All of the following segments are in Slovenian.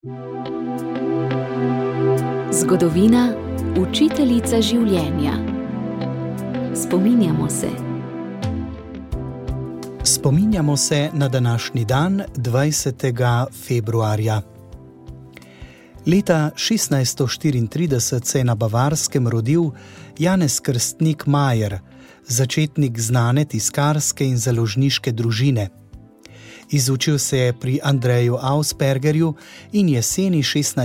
Zgodovina, učiteljica življenja. Spominjamo se. Spominjamo se na današnji dan, 20. februarja. Leta 1634 se je na Bavarskem rodil Janez Krstnik Majer, začetnik znane tiskarske in založniške družine. Izučil se je pri Andreju Auspergerju in jeseni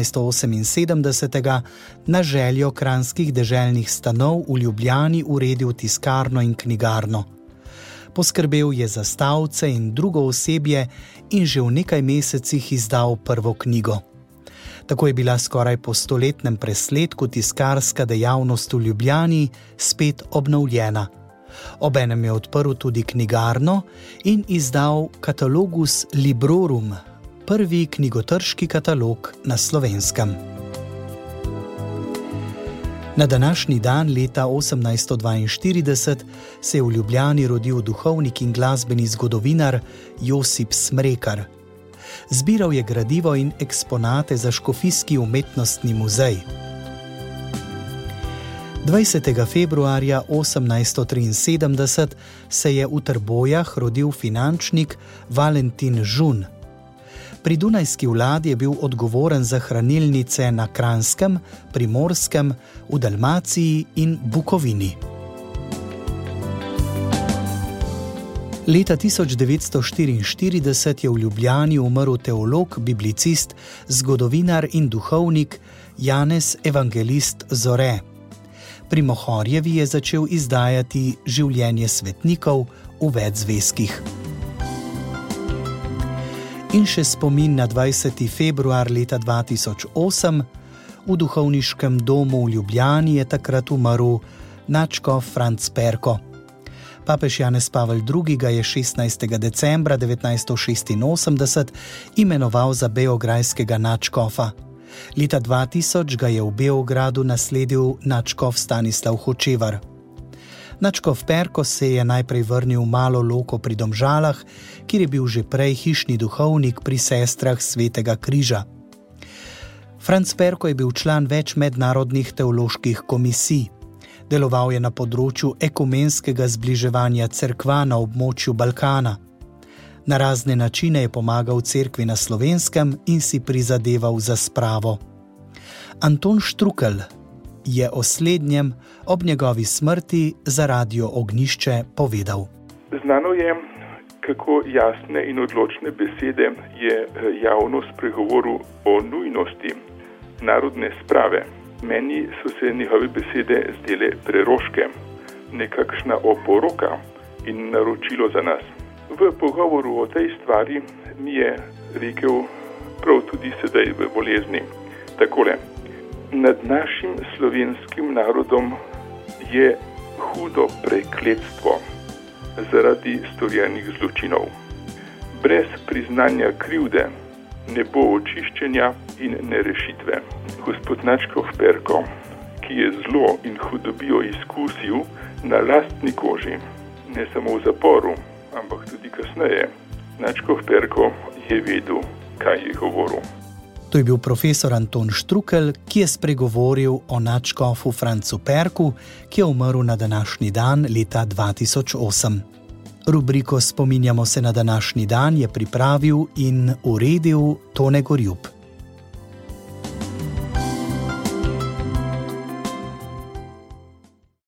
1678 na željo kranjskih deželnih stanov v Ljubljani uredil tiskarno in knjigarno. Poskrbel je za stavce in drugo osebje in že v nekaj mesecih izdal prvo knjigo. Tako je bila skoraj po stoletnem presledku tiskarska dejavnost v Ljubljani spet obnovljena. Obenem je odprl tudi knjigarno in izdal Catalogus Librorum, prvi knjigotrški katalog na Slovenskem. Na današnji dan leta 1842 se je v Ljubljani rodil duhovnik in glasbeni zgodovinar Josip Smrekar. Zbiral je gradivo in eksponate za Škofijski umetnostni muzej. 20. februarja 1873 se je v Trbojah rodil finančnik Valentin Žun. Pri dunajski vladi je bil odgovoren za hranilnice na Kranjskem, Primorskem, v Dalmaciji in Bukovini. Leta 1944 je v Ljubljani umrl teolog, biblicist, zgodovinar in duhovnik Janez Evangelist Zore. Pri Mohorjevi je začel izdajati Življenje svetnikov v več zvezkih. In še spomin na 20. februar leta 2008. V duhovniškem domu v Ljubljani je takrat umrl nadškof Franc Perko. Papež Janez Pavel II. Ga je 16. decembra 1986 imenoval za beograjskega nadškofa. Leta 2000 ga je v Beogradu nasledil nadškof Stanislav Hočevar. Nadškof Perko se je najprej vrnil v Malo Loko pri Domžalah, kjer je bil že prej hišni duhovnik pri sestrah Svetega križa. Franc Perko je bil član več mednarodnih teoloških komisij. Deloval je na področju ekumenskega zbliževanja cerkva na območju Balkana. Na razne načine je pomagal cerkvi na Slovenskem in si prizadeval za spravo. Anton Štrukelj je o slednjem ob njegovi smrti za Radio Ognjišče povedal. Znano je, kako jasne in odločne besede je javno spregovoril o nujnosti narodne sprave. Meni so se njegove besede zdele preroške, nekakšna oporoka in naročilo za nas. V pogovoru o tej stvari mi je rekel prav tudi sedaj v bolezni takole: nad našim slovenskim narodom je hudo prekletstvo zaradi storjenih zločinov. Brez priznanja krivde ne bo očiščenja in nerešitve. Gospod nadškof Perko, ki je zlo in hudobijo izkusil na lastni koži, ne samo v zaporu, ampak tudi kasneje, nadškof Perko je vedel, kaj je govoril. To je bil profesor Anton Štrukelj, ki je spregovoril o nadškofu Francu Perku, ki je umrl na današnji dan leta 2008. Rubriko Spominjamo se na današnji dan je pripravil in uredil Tone Gorjup.